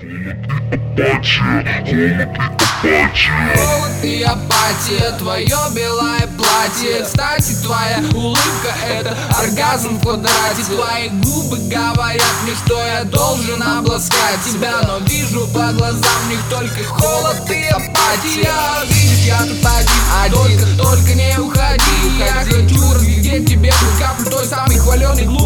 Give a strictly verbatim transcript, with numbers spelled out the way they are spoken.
Холод и апатия, твое белое платье. Кстати, твоя улыбка — это оргазм в квадрате. Твои губы говорят мне, что я должен обласкать тебя, но вижу по глазам в них только холод и апатия. Видишь, я тут один, только, только не уходи. Я хочу разглядеть тебе каплю той самой хваленой глупости.